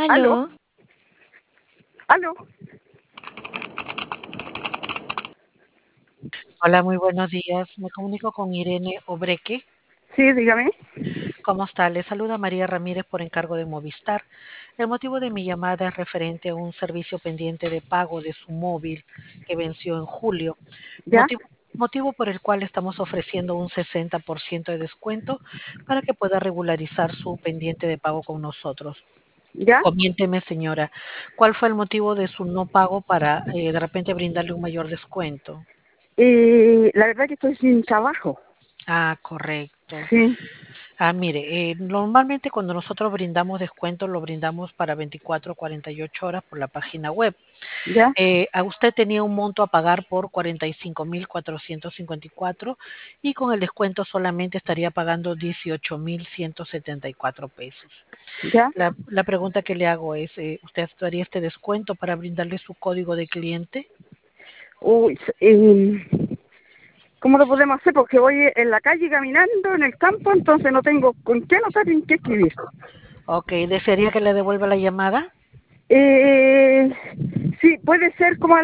¿Aló? Aló, ¿Aló? Hola, muy buenos días. Me comunico con Irene Obreque. Sí, dígame. ¿Cómo está? Le saluda María Ramírez por encargo de Movistar. El motivo de mi llamada es referente a un servicio pendiente de pago de su móvil que venció en julio, ¿Ya? motivo por el cual estamos ofreciendo un 60% de descuento para que pueda regularizar su pendiente de pago con nosotros. ¿Ya? Coménteme, señora, ¿cuál fue el motivo de su no pago para de repente brindarle un mayor descuento? La verdad que estoy sin trabajo. Ah, correcto. Sí, Mire, normalmente cuando nosotros brindamos descuentos, lo brindamos para 24 o 48 horas por la página web. ¿ya? A usted tenía un monto a pagar por 45.454 y con el descuento solamente estaría pagando 18.174 pesos. ¿Ya? La pregunta que le hago es, ¿usted haría este descuento para brindarle su código de cliente? Uy, ¿cómo lo podemos hacer? Porque voy en la calle caminando, en el campo, entonces no tengo con qué anotar ni qué escribir. Ok, ¿desearía que le devuelva la llamada? Eh, sí, puede ser como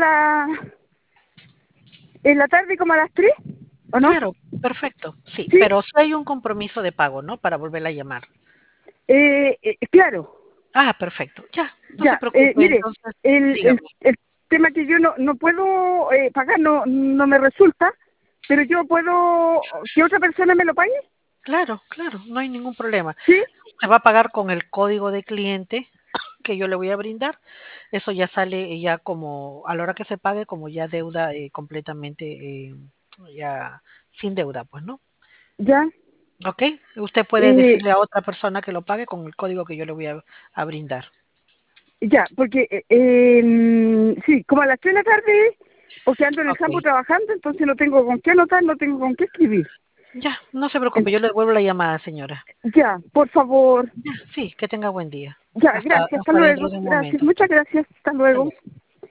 en la tarde como a las 3, ¿o no? Claro, perfecto, sí, Sí, pero sí hay un compromiso de pago, ¿no? Para volverla a llamar. claro. Perfecto. Ya, no se Ya, preocupe, mire, entonces, el, dígame. el, el tema que yo no puedo pagar, no me resulta, pero yo puedo que otra persona me lo pague, Claro, claro, no hay ningún problema. ¿sí? Se va a pagar con el código de cliente que yo le voy a brindar. Eso ya sale ya como, a la hora que se pague, como ya deuda completamente, ya sin deuda, pues, ¿no? Ya, ¿Ok? Usted puede eh, decirle a otra persona que lo pague con el código que yo le voy a brindar. ya, porque sí, como a las 3 de la tarde, porque ando en el Ok. campo trabajando, entonces no tengo con qué anotar, no tengo con qué escribir. Ya, no se preocupe, En- yo le devuelvo la llamada, señora. ya, por favor, Ya, sí, que tenga buen día. ya, Hasta, gracias, hasta hasta dentro luego, de un gracias, momento. muchas gracias, hasta Hasta luego. luego.